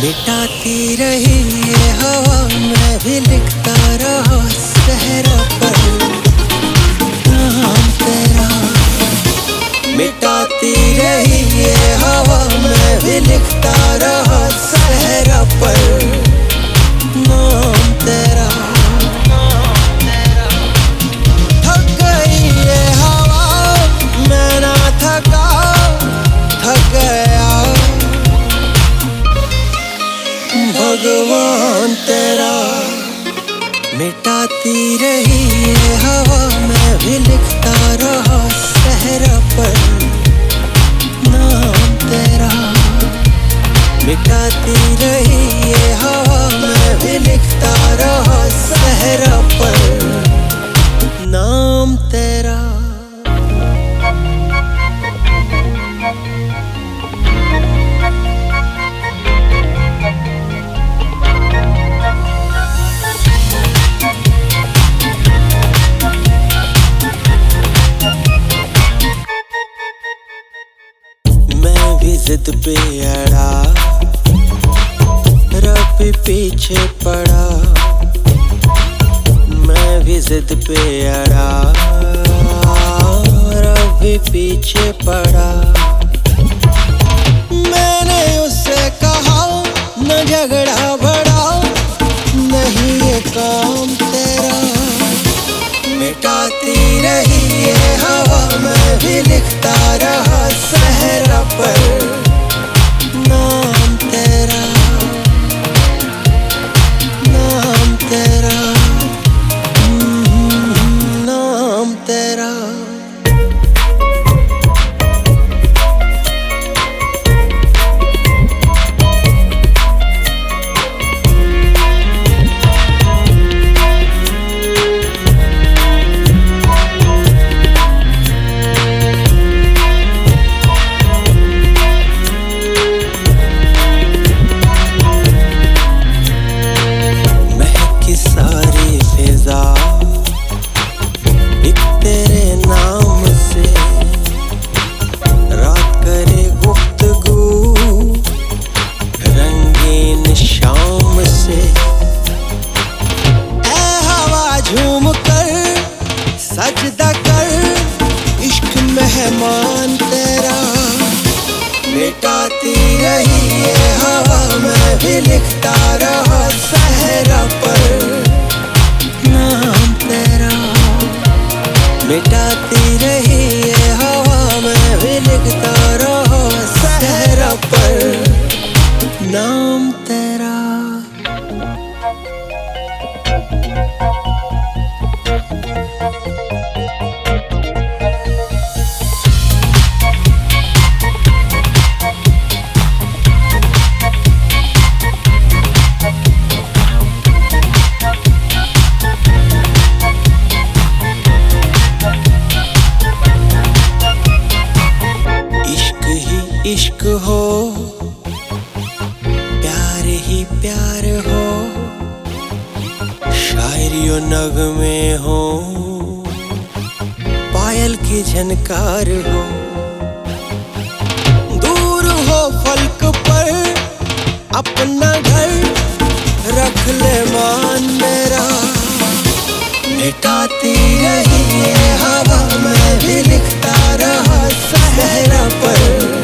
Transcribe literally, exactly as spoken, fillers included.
मिटाती रही ये हवा, मैं भी लिखता रहा सहरा पर नाम तेरा। मिटाती रही ये हवा, मैं भी लिखता रहा सहरा पर नाम तेरा। थक गई ये हवा, मैं ना थका, थक गया भगवान तेरा। मिटाती रही ये हवा, मैं भी लिखता रहा सहरा पर नाम तेरा। मिटाती रही ये हवा, मैं भी लिखता रहा सहरा पर नाम तेरा। जिद पे अड़ा, रब पीछे पड़ा। मैं भी जिद पे अड़ा, रब पीछे पड़ा। मैंने उससे कहा न झगड़ा बड़ा, नहीं ये काम तेरा। मिटाती रही ये हवा, मैं भी लिखता रहा सहरा पर नाम तेरा। नाम तेरा, नाम तेरा। सारी फिजा एक तेरे नाम से, रात करे गुफ्तगू रंगीन शाम से। ऐ हवा झूम कर सजदा कर, इश्क मेहमान तेरा। मिटाती रही ये हवा, मैं भी लिखता रहा सहरा पर नाम तेरा। मिटाती रही ये हवा, मैं भी लिखता रहा सहरा पर नाम तेरा। इश्क हो प्यार ही प्यार हो, शायरी और नगमे हो, पायल की झनकार हो। दूर हो फलक पर अपना घर, रख ले मान मेरा। मिटाती रही ये हवा, मैं भी लिखता रहा सहरा पर